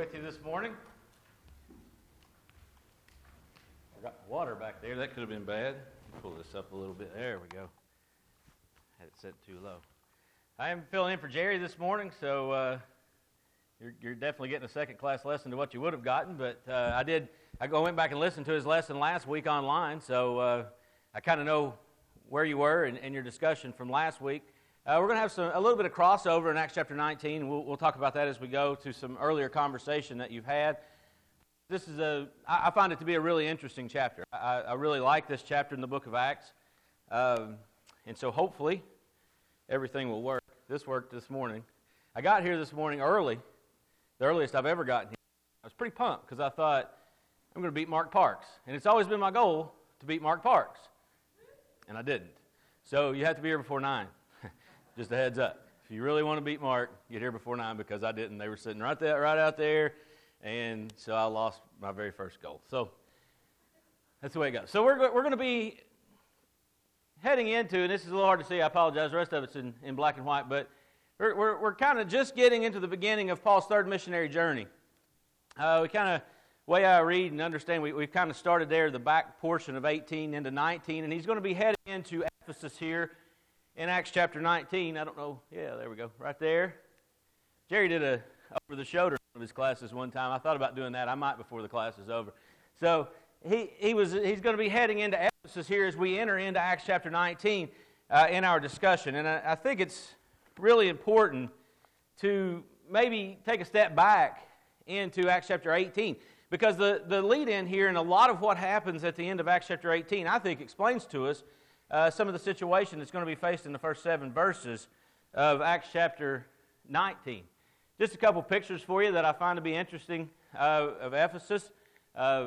with you this morning. I got water back there. That could have been bad. Pull this up a little bit. There we go. Had it set too low. I am filling in for Jerry this morning, so you're definitely getting a second-class lesson to what you would have gotten. But I went back and listened to his lesson last week online, so I kind of know where you were in your discussion from last week. We're going to have a little bit of crossover in Acts chapter 19. We'll talk about that as we go to some earlier conversation that you've had. I find it to be a really interesting chapter. I really like this chapter in the book of Acts. And so hopefully everything will work. This worked this morning. I got here this morning early, the earliest I've ever gotten here. I was pretty pumped because I thought, I'm going to beat Mark Parks. And it's always been my goal to beat Mark Parks. And I didn't. So you have to be here before 9. Just a heads up. If you really want to beat Mark, get here before 9 because I didn't. They were sitting right out there, and so I lost my very first goal. So that's the way it goes. So we're going to be heading into, and this is a little hard to see. I apologize. The rest of it's in black and white, but we're kind of just getting into the beginning of Paul's third missionary journey. Way I read and understand, we've kind of started there, the back portion of 18 into 19, and he's going to be heading into Ephesus here. In Acts chapter 19, I don't know, yeah, there we go, right there. Jerry did a over-the-shoulder of his classes one time. I thought about doing that. I might before the class is over. So he's going to be heading into Ephesus here as we enter into Acts chapter 19 in our discussion. And I think it's really important to maybe take a step back into Acts chapter 18 because the lead-in here and a lot of what happens at the end of Acts chapter 18, I think, explains to us some of the situation that's going to be faced in the first 7 verses of Acts chapter 19. Just a couple pictures for you that I find to be interesting of Ephesus. I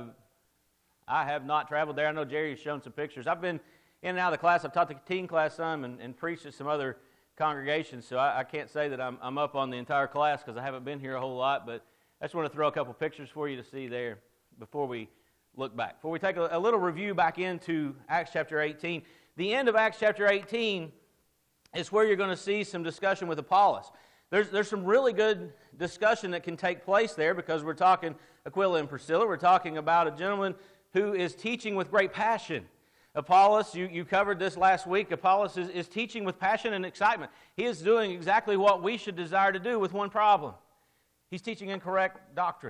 have not traveled there. I know Jerry has shown some pictures. I've been in and out of the class. I've taught the teen class some and preached at some other congregations, so I can't say that I'm up on the entire class because I haven't been here a whole lot, but I just want to throw a couple pictures for you to see there before we look back. Before we take a little review back into Acts chapter 18, the end of Acts chapter 18 is where you're going to see some discussion with Apollos. There's some really good discussion that can take place there because we're talking Aquila and Priscilla. We're talking about a gentleman who is teaching with great passion. Apollos, you covered this last week. Apollos is teaching with passion and excitement. He is doing exactly what we should desire to do with one problem. He's teaching incorrect doctrine.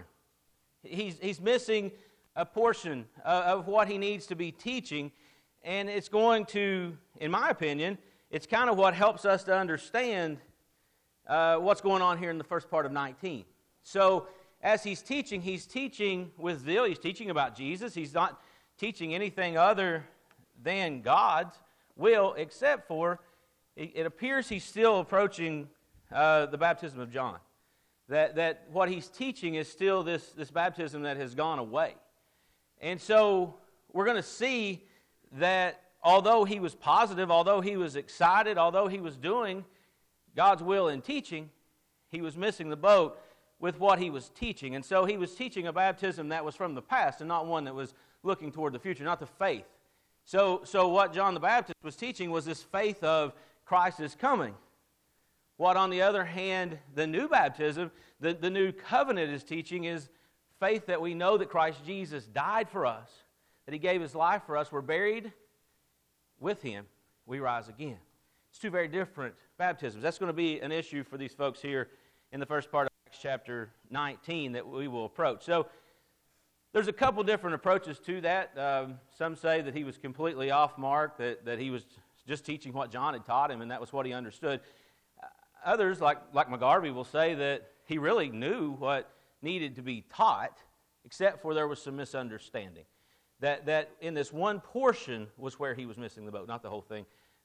He's missing a portion of what he needs to be teaching. And it's going to, in my opinion, it's kind of what helps us to understand what's going on here in the first part of 19. So as he's teaching with zeal. He's teaching about Jesus. He's not teaching anything other than God's will, except for, it appears he's still approaching the baptism of John. That what he's teaching is still this baptism that has gone away. And so we're going to see that although he was positive, although he was excited, although he was doing God's will in teaching, he was missing the boat with what he was teaching. And so he was teaching a baptism that was from the past and not one that was looking toward the future, not the faith. So what John the Baptist was teaching was this faith of Christ is coming. What, on the other hand, the new baptism, the new covenant is teaching is faith that we know that Christ Jesus died for us, that he gave his life for us. We're buried with him. We rise again. It's two very different baptisms. That's going to be an issue for these folks here in the first part of Acts chapter 19 that we will approach. So there's a couple different approaches to that. Some say that he was completely off mark, that he was just teaching what John had taught him, and that was what he understood. Others, like McGarvey, will say that he really knew what needed to be taught, except for there was some misunderstanding. That in this one portion was where he was missing the boat, not the whole thing,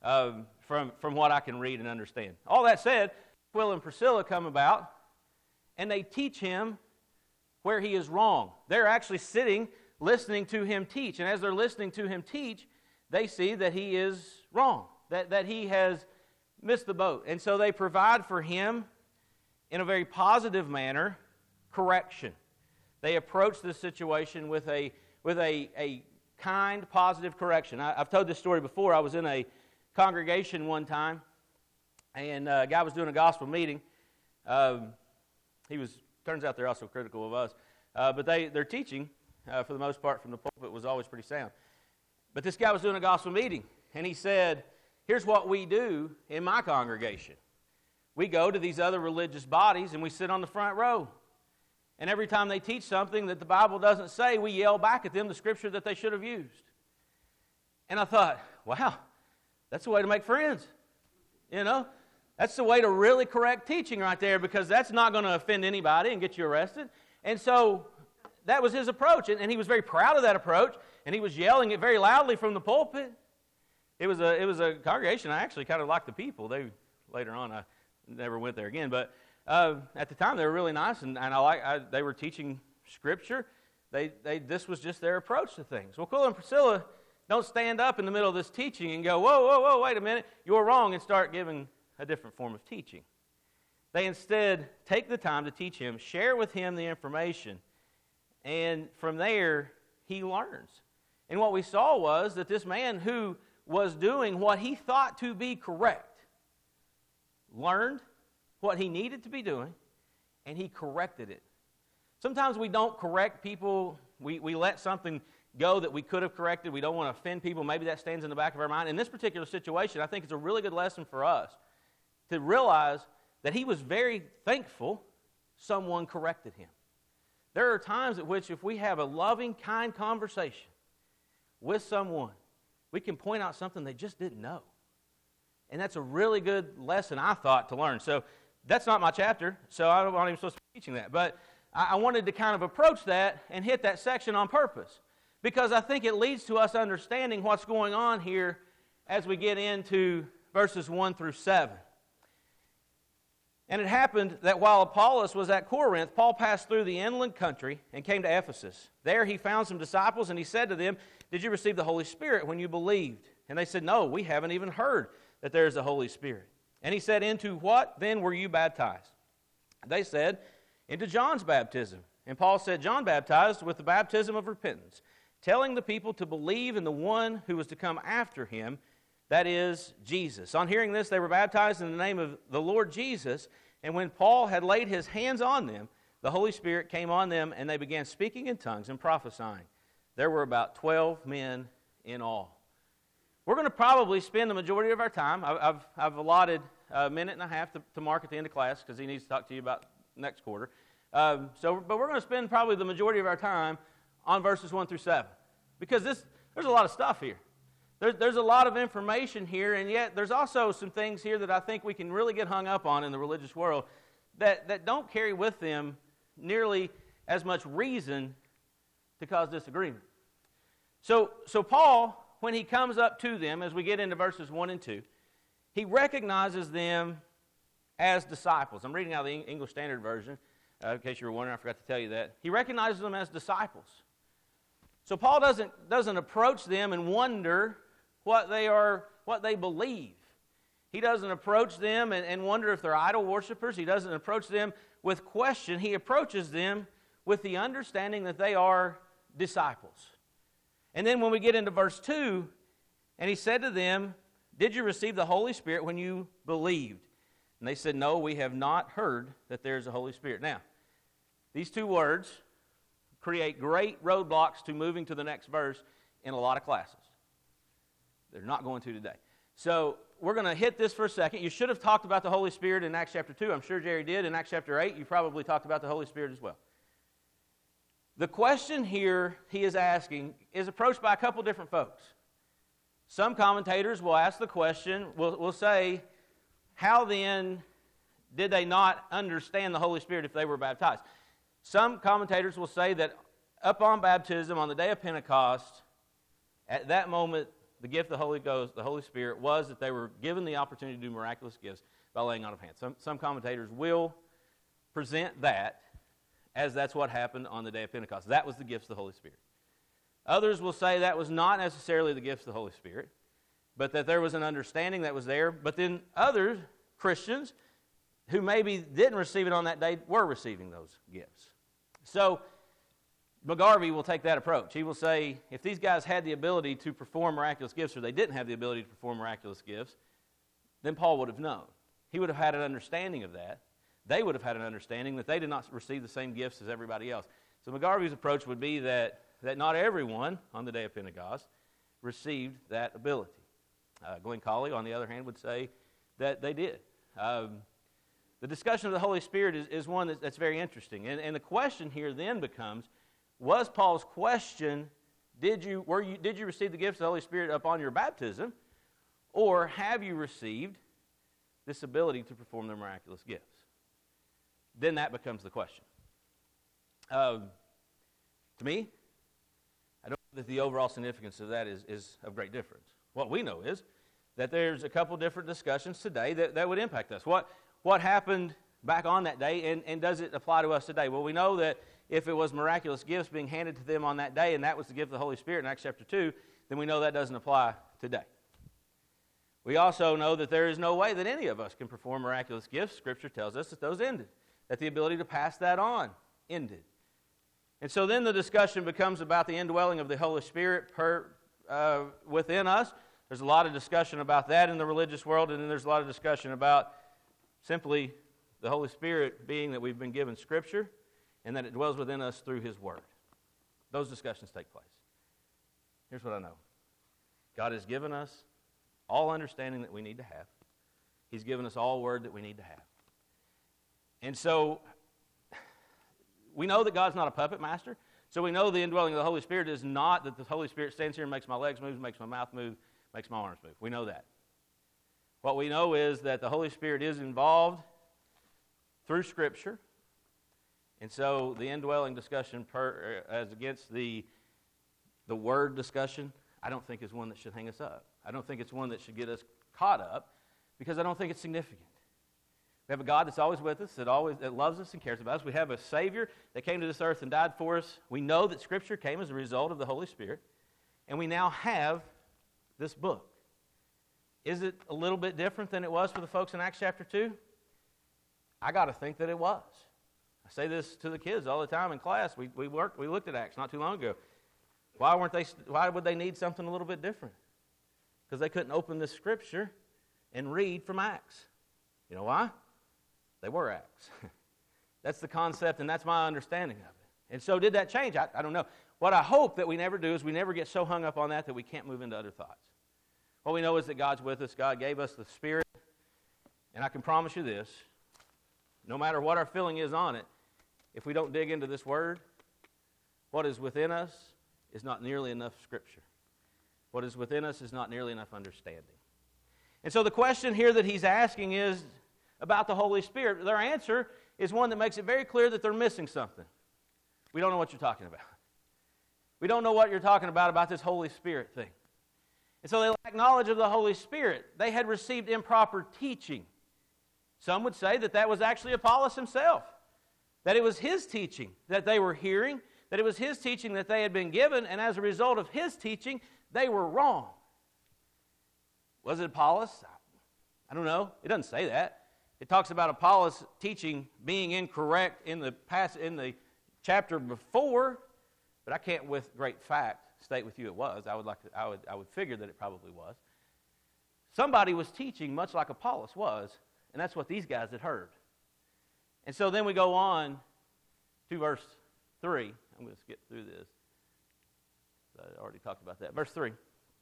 from what I can read and understand. All that said, Aquila and Priscilla come about, and they teach him where he is wrong. They're actually sitting, listening to him teach, and as they're listening to him teach, they see that he is wrong, that he has missed the boat. And so they provide for him, in a very positive manner, correction. They approach this situation with a kind, positive correction. I've told this story before. I was in a congregation one time, and a guy was doing a gospel meeting. He was turns out they're also critical of us. But their teaching, for the most part, from the pulpit was always pretty sound. But this guy was doing a gospel meeting, and he said, here's what we do in my congregation. We go to these other religious bodies, and we sit on the front row. And every time they teach something that the Bible doesn't say, we yell back at them the scripture that they should have used. And I thought, wow, that's the way to make friends. You know, that's the way to really correct teaching right there, because that's not going to offend anybody and get you arrested. And so that was his approach, and he was very proud of that approach, and he was yelling it very loudly from the pulpit. It was a congregation. I actually kind of liked the people. Later on, I never went there again, but at the time they were really nice, and they were teaching Scripture. This was just their approach to things. Well, Aquila and Priscilla don't stand up in the middle of this teaching and go, whoa, wait a minute, you're wrong, and start giving a different form of teaching. They instead take the time to teach him, share with him the information, and from there, he learns. And what we saw was that this man who was doing what he thought to be correct learned what he needed to be doing, and he corrected it. Sometimes we don't correct people. We let something go that we could have corrected. We don't want to offend people. Maybe that stands in the back of our mind. In this particular situation, I think it's a really good lesson for us to realize that he was very thankful someone corrected him. There are times at which if we have a loving, kind conversation with someone, we can point out something they just didn't know. And that's a really good lesson, I thought, to learn. So that's not my chapter, so I'm not even supposed to be teaching that. But I wanted to kind of approach that and hit that section on purpose, because I think it leads to us understanding what's going on here as we get into verses 1 through 7. And it happened that while Apollos was at Corinth, Paul passed through the inland country and came to Ephesus. There he found some disciples, and he said to them, "Did you receive the Holy Spirit when you believed?" And they said, "No, we haven't even heard that there is a Holy Spirit." And he said, "Into what then were you baptized?" They said, "Into John's baptism." And Paul said, "John baptized with the baptism of repentance, telling the people to believe in the one who was to come after him, that is, Jesus." On hearing this, they were baptized in the name of the Lord Jesus. And when Paul had laid his hands on them, the Holy Spirit came on them, and they began speaking in tongues and prophesying. There were about 12 men in all. We're going to probably spend the majority of our time. I've allotted a minute and a half to Mark at the end of class, because he needs to talk to you about next quarter. But we're going to spend probably the majority of our time on verses 1 through 7, because there's a lot of stuff here. There's a lot of information here, and yet there's also some things here that I think we can really get hung up on in the religious world that don't carry with them nearly as much reason to cause disagreement. So Paul, when he comes up to them, as we get into verses 1 and 2, he recognizes them as disciples. I'm reading out the English Standard Version, in case you were wondering. I forgot to tell you that. He recognizes them as disciples. So Paul doesn't approach them and wonder what they believe. He doesn't approach them and wonder if they're idol worshipers. He doesn't approach them with question. He approaches them with the understanding that they are disciples. And then when we get into verse 2, and he said to them, "Did you receive the Holy Spirit when you believed?" And they said, "No, we have not heard that there is a Holy Spirit." Now, these two words create great roadblocks to moving to the next verse in a lot of classes. They're not going to today. So we're going to hit this for a second. You should have talked about the Holy Spirit in Acts chapter 2. I'm sure Jerry did. In Acts chapter 8, you probably talked about the Holy Spirit as well. The question here he is asking is approached by a couple different folks. Some commentators will ask the question, will say, how then did they not understand the Holy Spirit if they were baptized? Some commentators will say that upon baptism, on the day of Pentecost, at that moment, the gift of the Holy Ghost, the Holy Spirit, was that they were given the opportunity to do miraculous gifts by laying on of hands. Some commentators will present that as that's what happened on the day of Pentecost. That was the gifts of the Holy Spirit. Others will say that was not necessarily the gifts of the Holy Spirit, but that there was an understanding that was there. But then other Christians who maybe didn't receive it on that day were receiving those gifts. So McGarvey will take that approach. He will say, if these guys had the ability to perform miraculous gifts, or they didn't have the ability to perform miraculous gifts, then Paul would have known. He would have had an understanding of that. they would have had an understanding that they did not receive the same gifts as everybody else. So McGarvey's approach would be that not everyone on the day of Pentecost received that ability. Glenn Colley, on the other hand, would say that they did. The discussion of the Holy Spirit is one that's very interesting. And the question here then becomes, was Paul's question, did you receive the gifts of the Holy Spirit upon your baptism, or have you received this ability to perform the miraculous gifts? Then that becomes the question. To me, I don't know that the overall significance of that is of great difference. What we know is that there's a couple different discussions today that would impact us. What happened back on that day, and does it apply to us today? Well, we know that if it was miraculous gifts being handed to them on that day, and that was the gift of the Holy Spirit in Acts chapter 2, then we know that doesn't apply today. We also know that there is no way that any of us can perform miraculous gifts. Scripture tells us that those ended, that the ability to pass that on ended. And so then the discussion becomes about the indwelling of the Holy Spirit within us. There's a lot of discussion about that in the religious world, and then there's a lot of discussion about simply the Holy Spirit being that we've been given Scripture and that it dwells within us through His Word. Those discussions take place. Here's what I know. God has given us all understanding that we need to have. He's given us all Word that we need to have. And so we know that God's not a puppet master. So we know the indwelling of the Holy Spirit is not that the Holy Spirit stands here and makes my legs move, makes my mouth move, makes my arms move. We know that. What we know is that the Holy Spirit is involved through Scripture. And so the indwelling discussion as against the Word discussion, I don't think is one that should hang us up. I don't think it's one that should get us caught up because I don't think it's significant. We have a God that's always with us, that loves us and cares about us. We have a Savior that came to this earth and died for us. We know that Scripture came as a result of the Holy Spirit. And we now have this book. Is it a little bit different than it was for the folks in Acts chapter 2? I got to think that it was. I say this to the kids all the time in class. We looked at Acts not too long ago. Why would they need something a little bit different? Because they couldn't open this Scripture and read from Acts. You know why? They were Acts. That's the concept, and that's my understanding of it. And so did that change? I don't know. What I hope that we never do is we never get so hung up on that we can't move into other thoughts. What we know is that God's with us. God gave us the Spirit. And I can promise you this, no matter what our feeling is on it, if we don't dig into this Word, what is within us is not nearly enough Scripture. What is within us is not nearly enough understanding. And so the question here that he's asking is about the Holy Spirit. Their answer is one that makes it very clear that they're missing something. We don't know what you're talking about. We don't know what you're talking about this Holy Spirit thing. And so they lack knowledge of the Holy Spirit. They had received improper teaching. Some would say that was actually Apollos himself. That it was his teaching that they were hearing, that it was his teaching that they had been given, and as a result of his teaching, they were wrong. Was it Apollos? I don't know. It doesn't say that. It talks about Apollos' teaching being incorrect in the chapter before, but I can't with great fact state with you it was. I would figure that it probably was. Somebody was teaching much like Apollos was, and that's what these guys had heard. And so then we go on to verse 3. I'm going to skip through this. I already talked about that. Verse 3.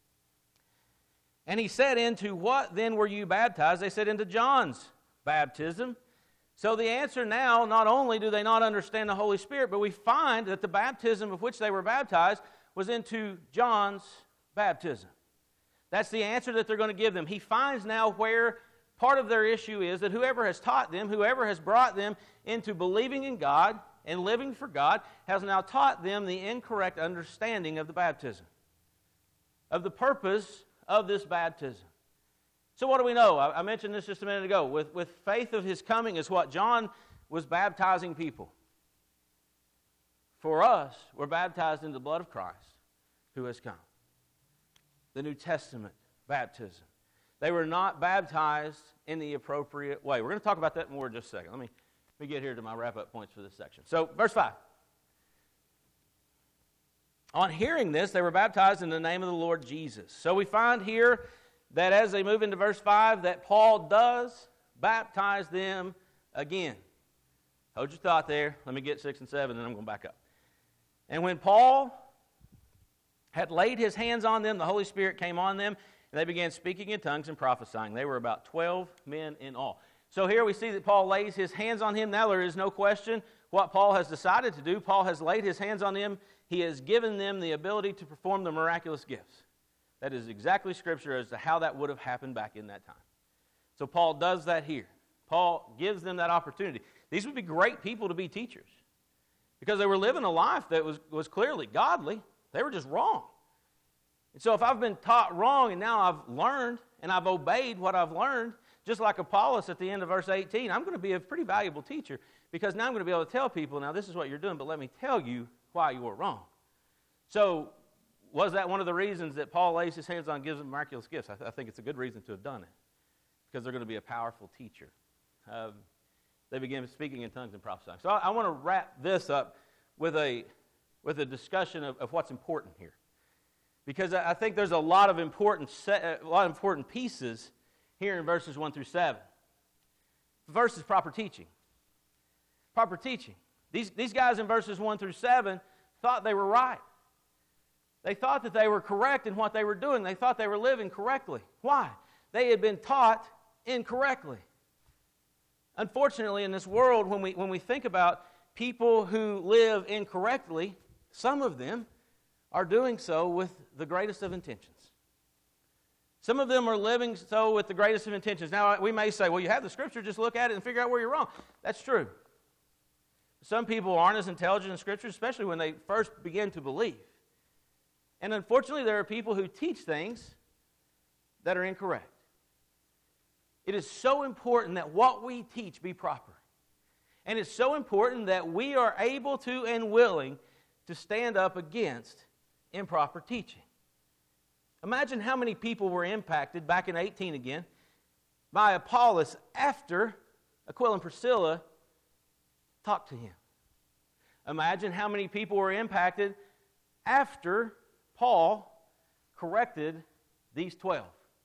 And he said, into what then were you baptized? They said, into John's baptism. So the answer now, not only do they not understand the Holy Spirit, but we find that the baptism of which they were baptized was into John's baptism. That's the answer that they're going to give them. He finds now where part of their issue is that whoever has taught them, whoever has brought them into believing in God and living for God, has now taught them the incorrect understanding of the baptism, of the purpose of this baptism. So what do we know? I mentioned this just a minute ago. With faith of his coming is what John was baptizing people. For us, we're baptized in the blood of Christ who has come. The New Testament baptism. They were not baptized in the appropriate way. We're going to talk about that more in just a second. Let me get here to my wrap-up points for this section. So, verse 5. On hearing this, they were baptized in the name of the Lord Jesus. So we find here that as they move into verse 5, that Paul does baptize them again. Hold your thought there. Let me get 6 and 7, then I'm going to back up. And when Paul had laid his hands on them, the Holy Spirit came on them, and they began speaking in tongues and prophesying. They were about 12 men in all. So here we see that Paul lays his hands on him. Now there is no question what Paul has decided to do. Paul has laid his hands on them. He has given them the ability to perform the miraculous gifts. That is exactly Scripture as to how that would have happened back in that time. So Paul does that here. Paul gives them that opportunity. These would be great people to be teachers because they were living a life that was clearly godly. They were just wrong. And so if I've been taught wrong and now I've learned and I've obeyed what I've learned, just like Apollos at the end of verse 18, I'm going to be a pretty valuable teacher because now I'm going to be able to tell people, now this is what you're doing, but let me tell you why you were wrong. So was that one of the reasons that Paul lays his hands on and gives them miraculous gifts? I think it's a good reason to have done it because they're going to be a powerful teacher. They begin speaking in tongues and prophesying. So I want to wrap this up with a discussion of what's important here, because I think there's a lot of important pieces here in verses 1 through 7. The first is proper teaching. Proper teaching. These guys in verses 1 through 7 thought they were right. They thought that they were correct in what they were doing. They thought they were living correctly. Why? They had been taught incorrectly. Unfortunately, in this world, when we think about people who live incorrectly, some of them are doing so with the greatest of intentions. Some of them are living so with the greatest of intentions. Now, we may say, well, you have the Scripture, just look at it and figure out where you're wrong. That's true. Some people aren't as intelligent in Scripture, especially when they first begin to believe. And unfortunately, there are people who teach things that are incorrect. It is so important that what we teach be proper. And it's so important that we are able to and willing to stand up against improper teaching. Imagine how many people were impacted back in 18 again by Apollos after Aquila and Priscilla talked to him. Imagine how many people were impacted after Paul corrected these 12.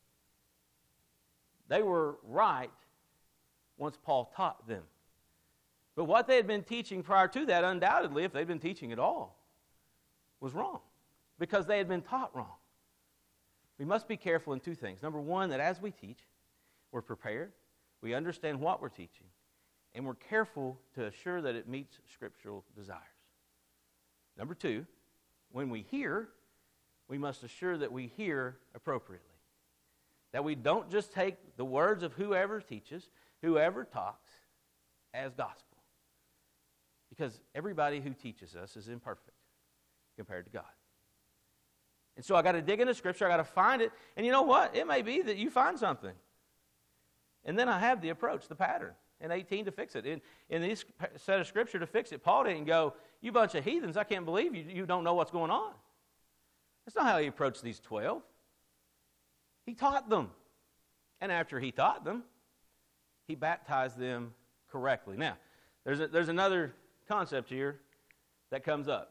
They were right once Paul taught them. But what they had been teaching prior to that, undoubtedly, if they'd been teaching at all, was wrong because they had been taught wrong. We must be careful in two things. Number one, that as we teach, we're prepared, we understand what we're teaching, and we're careful to assure that it meets scriptural desires. Number two, when we hear, we must assure that we hear appropriately. That we don't just take the words of whoever teaches, whoever talks, as gospel. Because everybody who teaches us is imperfect compared to God. And so I got to dig into Scripture, I got to find it, and you know what? It may be that you find something. And then I have the approach, the pattern, in 18 to fix it. In this set of Scripture to fix it, Paul didn't go, you bunch of heathens, I can't believe you don't know what's going on. That's not how he approached these 12. He taught them. And after he taught them, he baptized them correctly. Now, there's another concept here that comes up.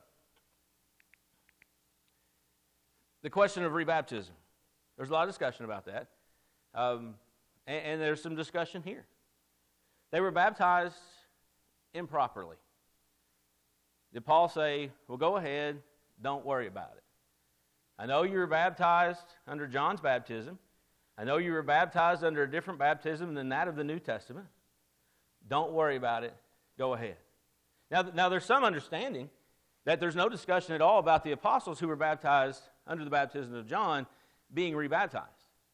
The question of rebaptism. There's a lot of discussion about that. And there's some discussion here. They were baptized improperly. Did Paul say, well, go ahead, don't worry about it? I know you were baptized under John's baptism. I know you were baptized under a different baptism than that of the New Testament. Don't worry about it. Go ahead. Now there's some understanding that there's no discussion at all about the apostles who were baptized under the baptism of John being rebaptized.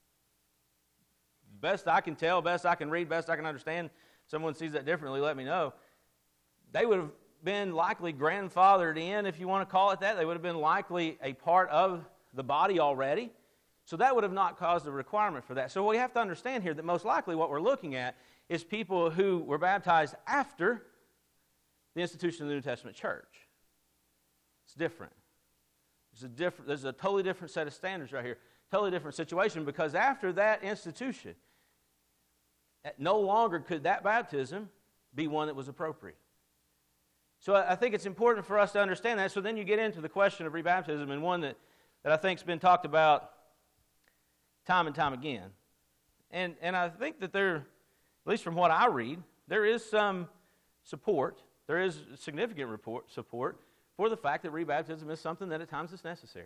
Best I can tell, best I can read, best I can understand, someone sees that differently, let me know. They would have been likely grandfathered in, if you want to call it that. They would have been likely a part of the body already. So that would have not caused a requirement for that. So we have to understand here that most likely what we're looking at is people who were baptized after the institution of the New Testament church. It's different. There's a totally different set of standards right here. Totally different situation, because after that institution, no longer could that baptism be one that was appropriate. So I think it's important for us to understand that. So then you get into the question of rebaptism, and one that I think has been talked about time and time again. And I think that there, at least from what I read, there is some support, there is significant support for the fact that rebaptism is something that at times is necessary.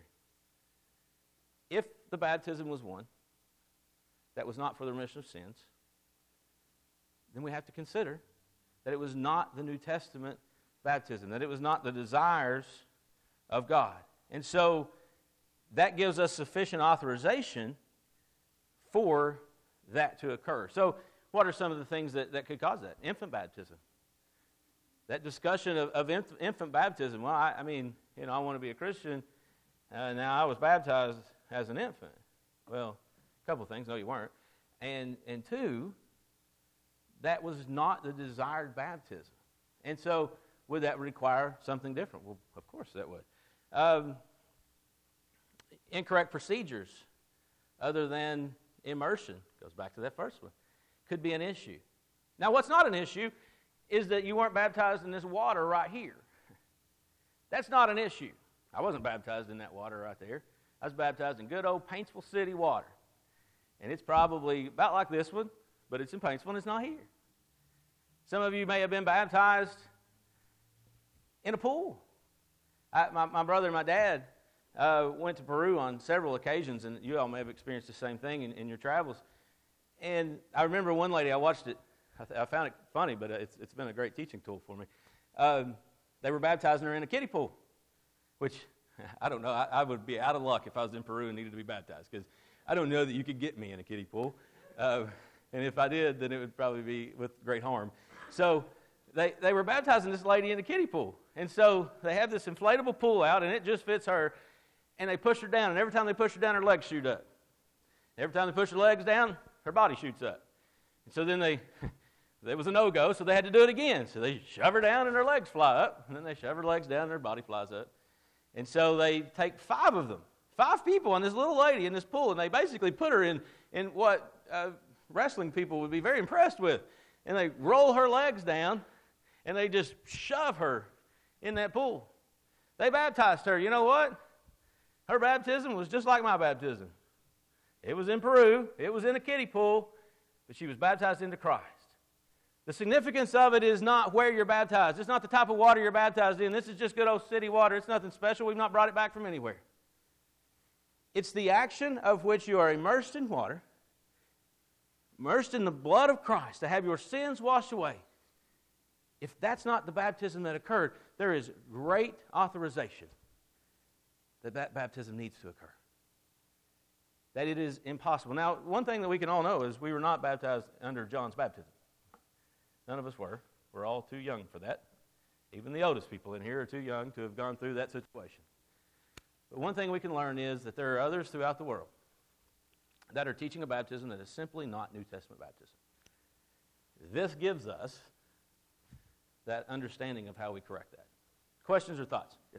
If the baptism was one that was not for the remission of sins, then we have to consider that it was not the New Testament baptism, that it was not the desires of God. And so that gives us sufficient authorization for that to occur. So what are some of the things that could cause that? Infant baptism. That discussion of infant baptism. Well, I want to be a Christian. Now, I was baptized as an infant. Well, a couple of things. No, you weren't. And two, that was not the desired baptism. And so, would that require something different? Well, of course that would. Incorrect procedures other than immersion, goes back to that first one, could be an issue. Now, what's not an issue is that you weren't baptized in this water right here. That's not an issue. I wasn't baptized in that water right there. I was baptized in good old Paintsville City water. And it's probably about like this one, but it's in Paintsville and it's not here. Some of you may have been baptized in a pool. My brother and my dad went to Peru on several occasions, and you all may have experienced the same thing in your travels. And I remember one lady, I watched it. I found it funny, but it's been a great teaching tool for me. They were baptizing her in a kiddie pool, which, I don't know, I would be out of luck if I was in Peru and needed to be baptized, because I don't know that you could get me in a kiddie pool. And if I did, then it would probably be with great harm. So they were baptizing this lady in a kiddie pool. And so they have this inflatable pool out, and it just fits her, and they push her down. And every time they push her down, her legs shoot up. Every time they push her legs down, her body shoots up. And so then there was a no-go, so they had to do it again. So they shove her down, and her legs fly up. And then they shove her legs down, and her body flies up. And so they take 5 of them, 5 people on this little lady in this pool, and they basically put her in what wrestling people would be very impressed with. And they roll her legs down, and they just shove her in that pool. They baptized her. You know what? Her baptism was just like my baptism. It was in Peru. It was in a kiddie pool, but she was baptized into Christ. The significance of it is not where you're baptized. It's not the type of water you're baptized in. This is just good old city water. It's nothing special. We've not brought it back from anywhere. It's the action of which you are immersed in water, immersed in the blood of Christ to have your sins washed away. If that's not the baptism that occurred, there is great authorization that baptism needs to occur. That it is impossible. Now, one thing that we can all know is we were not baptized under John's baptism. None of us were. We're all too young for that. Even the oldest people in here are too young to have gone through that situation. But one thing we can learn is that there are others throughout the world that are teaching a baptism that is simply not New Testament baptism. This gives us that understanding of how we correct that. Questions or thoughts? Yes.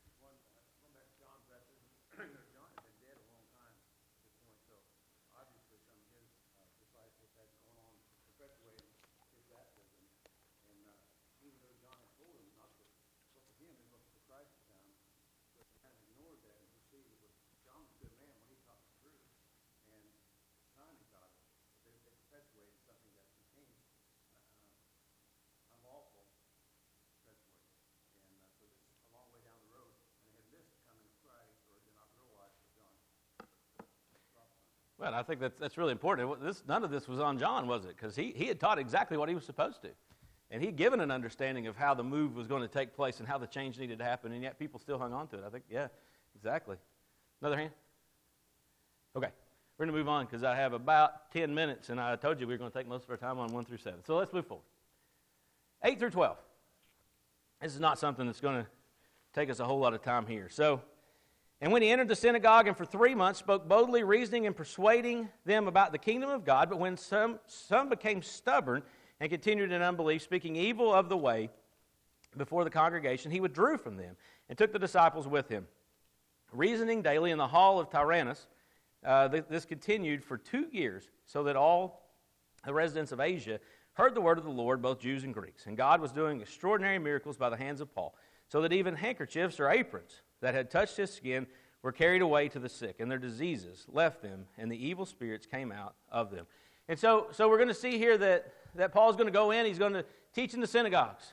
Well, I think that's really important. None of this was on John, was it? Because he had taught exactly what he was supposed to. And he'd given an understanding of how the move was going to take place and how the change needed to happen, and yet people still hung on to it. I think, yeah, exactly. Another hand? Okay, we're going to move on because I have about 10 minutes, and I told you we were going to take most of our time on 1 through 7. So let's move forward. 8 through 12. This is not something that's going to take us a whole lot of time here. So, and when he entered the synagogue and for 3 months spoke boldly, reasoning and persuading them about the kingdom of God, but when some became stubborn and continued in unbelief, speaking evil of the way before the congregation, he withdrew from them and took the disciples with him. Reasoning daily in the hall of Tyrannus, this continued for 2 years, so that all the residents of Asia heard the word of the Lord, both Jews and Greeks. And God was doing extraordinary miracles by the hands of Paul, so that even handkerchiefs or aprons that had touched his skin were carried away to the sick, and their diseases left them, and the evil spirits came out of them. And so we're going to see here that Paul's going to go in, he's going to teach in the synagogues.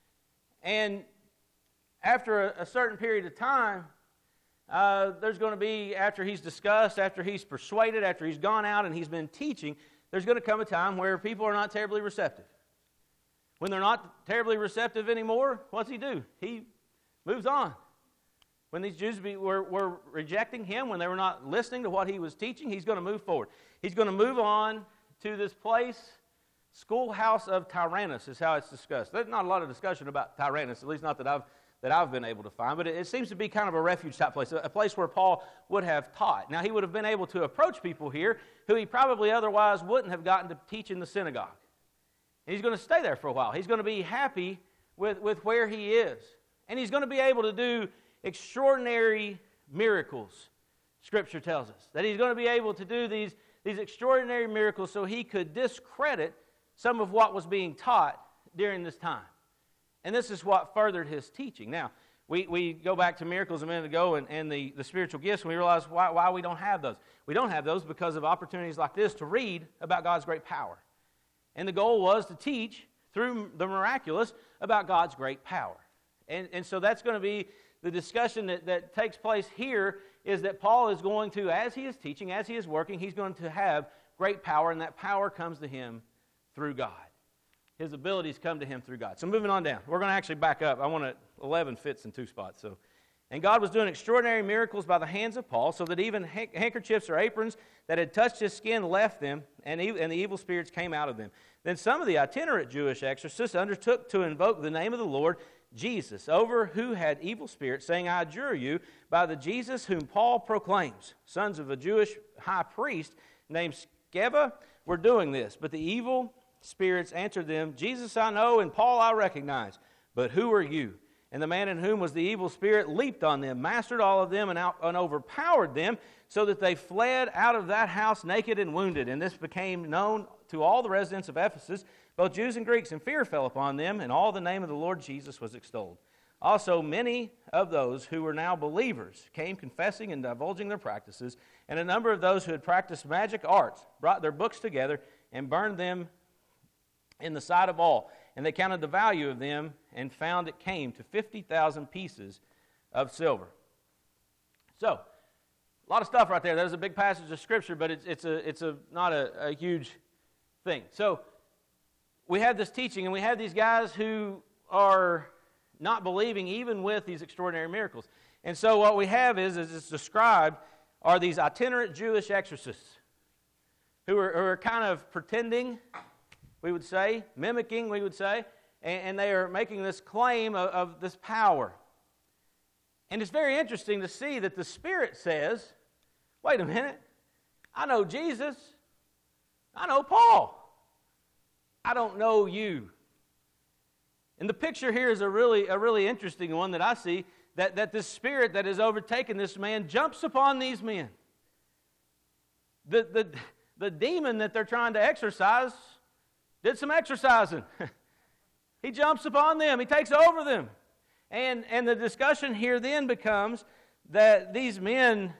And after a certain period of time, there's going to be, after he's discussed, after he's persuaded, after he's gone out and he's been teaching, there's going to come a time where people are not terribly receptive. When they're not terribly receptive anymore, what's he do? He moves on. When these Jews were rejecting him, when they were not listening to what he was teaching, he's going to move forward. He's going to move on to this place, schoolhouse of Tyrannus is how it's discussed. There's not a lot of discussion about Tyrannus, at least not that I've been able to find, but it seems to be kind of a refuge type place, a place where Paul would have taught. Now, he would have been able to approach people here who he probably otherwise wouldn't have gotten to teach in the synagogue. And he's going to stay there for a while. He's going to be happy with where he is. And he's going to be able to do extraordinary miracles, Scripture tells us. That he's going to be able to do these extraordinary miracles so he could discredit some of what was being taught during this time. And this is what furthered his teaching. Now, we go back to miracles a minute ago and the spiritual gifts, and we realize why we don't have those. We don't have those because of opportunities like this to read about God's great power. And the goal was to teach through the miraculous about God's great power. And so that's going to be the discussion that takes place here, is that Paul is going to, as he is teaching, as he is working, he's going to have great power, and that power comes to him through God. His abilities come to him through God. So moving on down. We're going to actually back up. 11 fits in 2 spots. And God was doing extraordinary miracles by the hands of Paul, so that even handkerchiefs or aprons that had touched his skin left them, and the evil spirits came out of them. Then some of the itinerant Jewish exorcists undertook to invoke the name of the Lord Jesus over who had evil spirits, saying, I adjure you by the Jesus whom Paul proclaims. Sons of a Jewish high priest named Sceva were doing this. But the evil spirits answered them, Jesus I know, and Paul I recognize. But who are you? And the man in whom was the evil spirit leaped on them, mastered all of them, and overpowered them, so that they fled out of that house naked and wounded. And this became known to all the residents of Ephesus, both Jews and Greeks, and fear fell upon them, and all the name of the Lord Jesus was extolled. Also, many of those who were now believers came confessing and divulging their practices, and a number of those who had practiced magic arts brought their books together and burned them in the sight of all. And they counted the value of them and found it came to 50,000 pieces of silver. So, a lot of stuff right there. There's a big passage of Scripture, but it's not a huge thing. So, we have this teaching, and we have these guys who are not believing even with these extraordinary miracles. And so what we have is it's described, are these itinerant Jewish exorcists who are kind of pretending, we would say, mimicking, we would say, and they are making this claim of this power. And it's very interesting to see that the Spirit says, wait a minute, I know Jesus, I know Paul, I don't know you. And the picture here is a really interesting one that I see, that this spirit that has overtaken this man jumps upon these men. The demon that they're trying to exorcise did some exorcising. He jumps upon them. He takes over them. And the discussion here then becomes that these men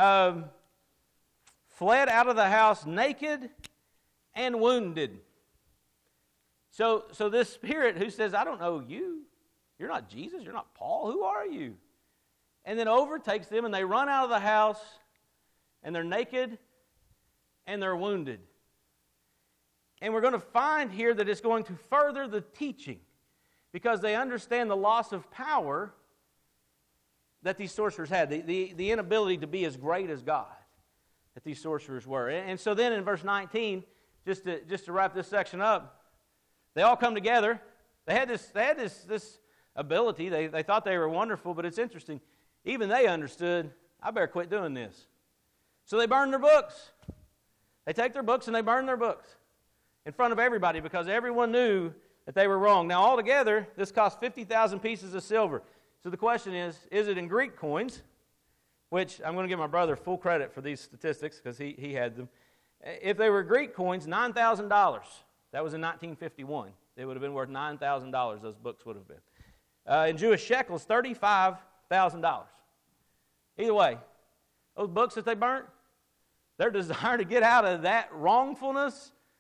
fled out of the house naked and wounded. So this spirit who says, I don't know you, you're not Jesus, you're not Paul, who are you? And then overtakes them, and they run out of the house, and they're naked, and they're wounded. And we're going to find here that it's going to further the teaching, because they understand the loss of power that these sorcerers had, the inability to be as great as God that these sorcerers were. And so then in verse 19, just to wrap this section up, they all come together. They had this ability. They thought they were wonderful, but it's interesting. Even they understood, I better quit doing this. So they burn their books. They take their books and they burn their books in front of everybody because everyone knew that they were wrong. Now, altogether, this cost 50,000 pieces of silver. So the question is it in Greek coins? Which I'm going to give my brother full credit for these statistics because he had them. If they were Greek coins, $9,000. That was in 1951. It would have been worth $9,000, those books would have been. In Jewish shekels, $35,000. Either way, those books that they burnt, their desire to get out of that wrongfulness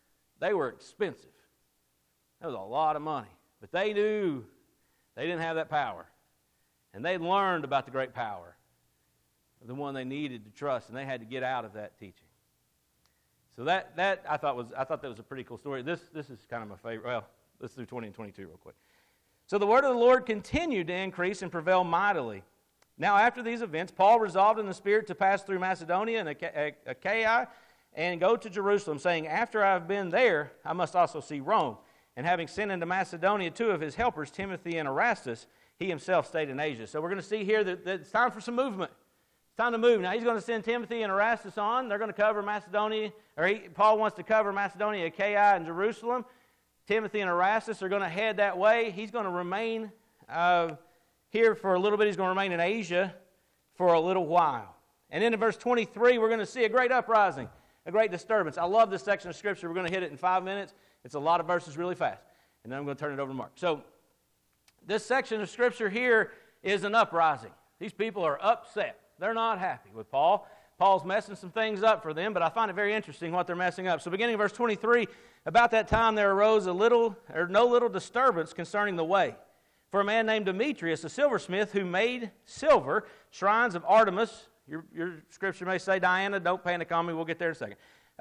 They were expensive. That was a lot of money. But they knew they didn't have that power. And they learned about the great power of the one they needed to trust, and they had to get out of that teaching. So that I thought that was a pretty cool story. This is kind of my favorite. Well, let's do 20 and 22 real quick. So the word of the Lord continued to increase and prevail mightily. Now after these events, Paul resolved in the Spirit to pass through Macedonia and Achaia and go to Jerusalem, saying, after I have been there, I must also see Rome. And having sent into Macedonia 2 of his helpers, Timothy and Erastus, he himself stayed in Asia. So we're going to see here that it's time for some movement. It's time to move. Now he's going to send Timothy and Erastus on. They're going to cover Macedonia, Paul wants to cover Macedonia, Achaia, and Jerusalem. Timothy and Erastus are going to head that way. He's going to remain here for a little bit. He's going to remain in Asia for a little while. And then in verse 23, we're going to see a great uprising, a great disturbance. I love this section of Scripture. We're going to hit it in 5 minutes. It's a lot of verses really fast. And then I'm going to turn it over to Mark. So this section of Scripture here is an uprising. These people are upset. They're not happy with Paul. Paul's messing some things up for them, but I find it very interesting what they're messing up. So beginning in verse 23, about that time there arose no little disturbance concerning the way. For a man named Demetrius, a silversmith, who made silver, shrines of Artemis, your scripture may say Diana, don't panic on me, we'll get there in a second,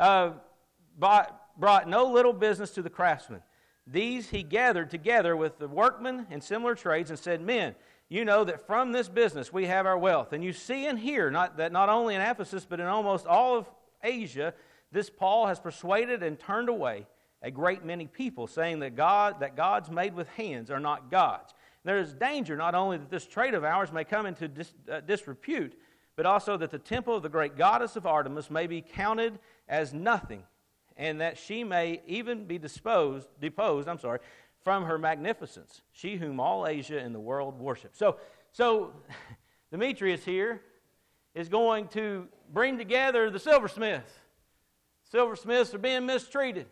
brought no little business to the craftsmen. These he gathered together with the workmen in similar trades and said, men, you know that from this business we have our wealth. And you see and hear that not only in Ephesus, but in almost all of Asia, this Paul has persuaded and turned away a great many people, saying that gods made with hands are not gods. There is danger not only that this trade of ours may come into disrepute, but also that the temple of the great goddess of Artemis may be counted as nothing, and that she may even be deposed from her magnificence, she whom all Asia and the world worship. So Demetrius here is going to bring together the silversmiths. Silversmiths are being mistreated.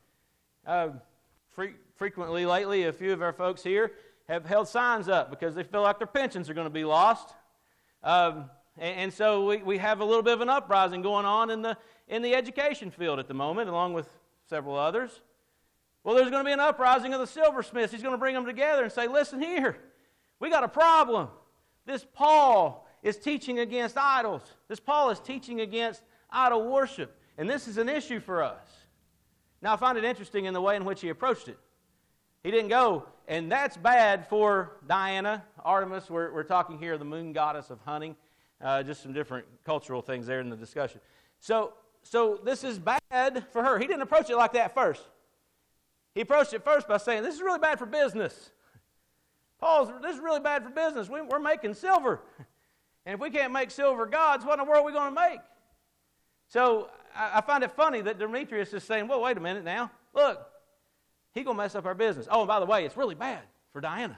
Frequently lately, a few of our folks here have held signs up because they feel like their pensions are going to be lost. And so we have a little bit of an uprising going on in the education field at the moment, along with several others. Well, there's going to be an uprising of the silversmiths. He's going to bring them together and say, listen here, we got a problem. This Paul is teaching against idols. This Paul is teaching against idol worship. And this is an issue for us. Now, I find it interesting in the way in which he approached it. He didn't go, and that's bad for Diana, Artemis. We're talking here the moon goddess of hunting. Just some different cultural things there in the discussion. So this is bad for her. He didn't approach it like that first. He approached it first by saying, this is really bad for business. This is really bad for business. We're making silver. And if we can't make silver gods, what in the world are we going to make? So I find it funny that Demetrius is saying, well, wait a minute now. Look, he's going to mess up our business. Oh, and by the way, it's really bad for Diana.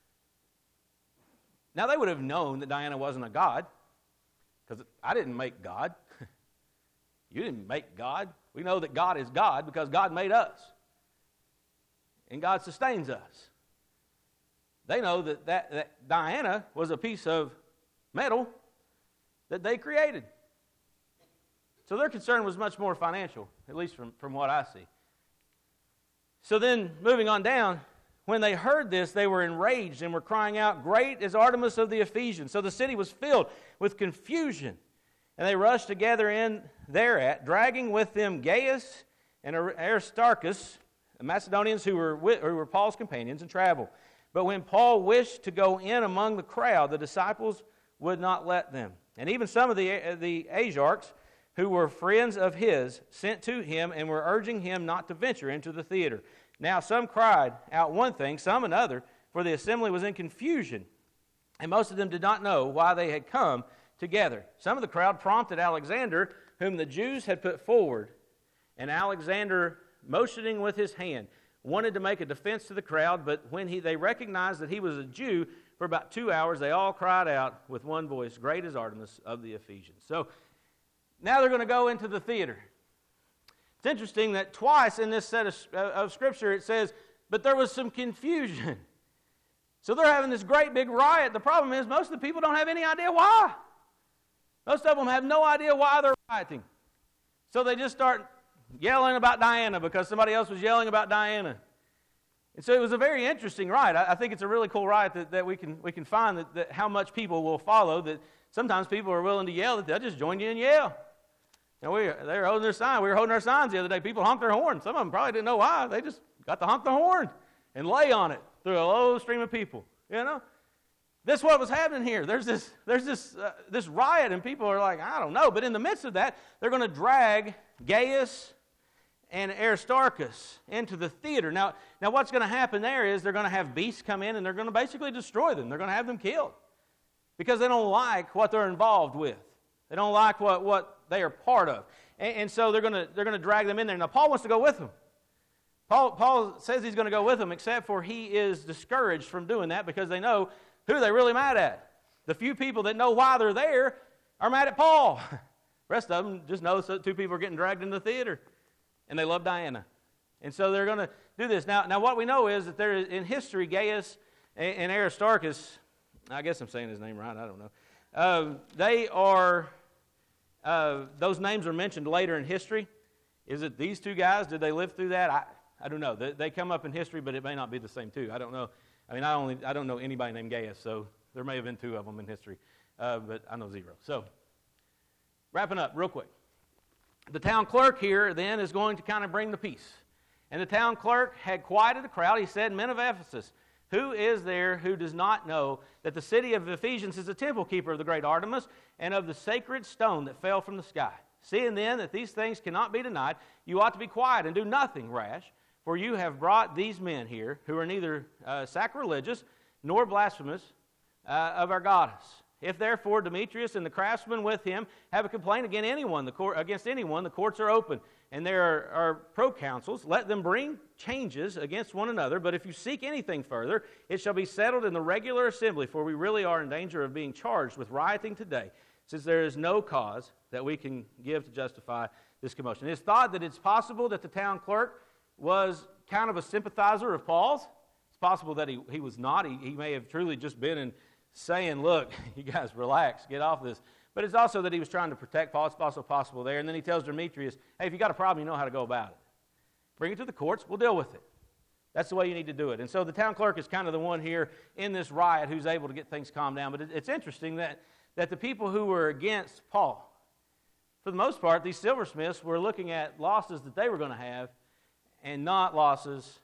Now, they would have known that Diana wasn't a god, because I didn't make God. You didn't make God. We know that God is God because God made us. And God sustains us. They know that Diana was a piece of metal that they created. So their concern was much more financial, at least from what I see. So then, moving on down, when they heard this, they were enraged and were crying out, great is Artemis of the Ephesians. So the city was filled with confusion. And they rushed together in thereat, dragging with them Gaius and Aristarchus, the Macedonians who were Paul's companions in travel. But when Paul wished to go in among the crowd, the disciples would not let them. And even some of the Asiarchs, who were friends of his, sent to him and were urging him not to venture into the theater. Now some cried out one thing, some another, for the assembly was in confusion, and most of them did not know why they had come together. Some of the crowd prompted Alexander, whom the Jews had put forward, and Alexander, motioning with his hand, wanted to make a defense to the crowd, but when they recognized that he was a Jew, for about 2 hours they all cried out with one voice, great is Artemis of the Ephesians. So now they're going to go into the theater. It's interesting that twice in this set of Scripture it says, but there was some confusion. So they're having this great big riot. The problem is most of the people don't have any idea why. Most of them have no idea why they're rioting. So they just start yelling about Diana because somebody else was yelling about Diana. And so it was a very interesting riot. I think it's a really cool riot that we can find that how much people will follow, that sometimes people are willing to yell, that they'll just join you and yell. They were holding their sign. We were holding our signs the other day. People honked their horn. Some of them probably didn't know why. They just got to honk the horn and lay on it through a low stream of people. This is what was happening here. There's this riot, and people are like, I don't know. But in the midst of that, they're going to drag Gaius and Aristarchus into the theater. Now what's going to happen there is they're going to have beasts come in, and they're going to basically destroy them. They're going to have them killed because they don't like what they're involved with. They don't like what they are part of. And so they're going to drag them in there. Now, Paul wants to go with them. Paul says he's going to go with them, except for he is discouraged from doing that because they know who they're really mad at. The few people that know why they're there are mad at Paul. The rest of them just know that two people are getting dragged into the theater, and they love Diana. And so they're going to do this. Now what we know is that there is, in history, Gaius and Aristarchus, I guess I'm saying his name right, I don't know. They are, those names are mentioned later in history. Is it these two guys? Did they live through that? I don't know. They come up in history, but it may not be the same two. I don't know. I mean, I don't know anybody named Gaius, so there may have been two of them in history, but I know zero. So, wrapping up real quick. The town clerk here then is going to kind of bring the peace. And the town clerk had quieted the crowd. He said, Men of Ephesus, who is there who does not know that the city of Ephesians is the temple keeper of the great Artemis and of the sacred stone that fell from the sky? Seeing then that these things cannot be denied, you ought to be quiet and do nothing rash, for you have brought these men here who are neither sacrilegious nor blasphemous of our goddess. If therefore Demetrius and the craftsmen with him have a complaint against anyone, the courts are open, and there are proconsuls. Let them bring changes against one another. But if you seek anything further, it shall be settled in the regular assembly, for we really are in danger of being charged with rioting today, since there is no cause that we can give to justify this commotion. It's thought that it's possible that the town clerk was kind of a sympathizer of Paul's. It's possible that he was not. He may have truly just been saying, look, you guys relax, get off this. But it's also that he was trying to protect Paul. It's also possible there. And then he tells Demetrius, hey, if you got a problem, you know how to go about it. Bring it to the courts, we'll deal with it. That's the way you need to do it. And so the town clerk is kind of the one here in this riot who's able to get things calmed down. But it's interesting that the people who were against Paul, for the most part, these silversmiths were looking at losses that they were going to have and not losses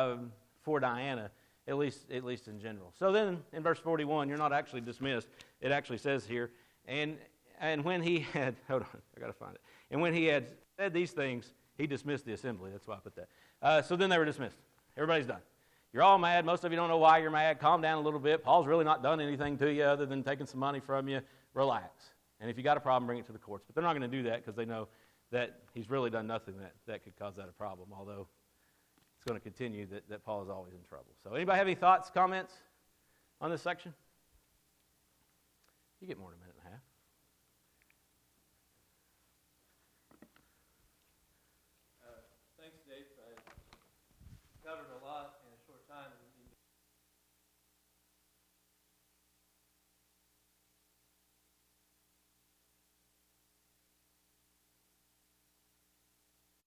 for Diana, at least in general. So then in verse 41, you're not actually dismissed. It actually says here, and when he had, hold on, I got to find it. And when he had said these things, he dismissed the assembly. That's why I put that. So then they were dismissed. Everybody's done. You're all mad. Most of you don't know why you're mad. Calm down a little bit. Paul's really not done anything to you other than taking some money from you. Relax. And if you got a problem, bring it to the courts. But they're not going to do that because they know that he's really done nothing that could cause that a problem, although it's going to continue that Paul is always in trouble. So anybody have any thoughts, comments on this section? You get more than a minute and a half.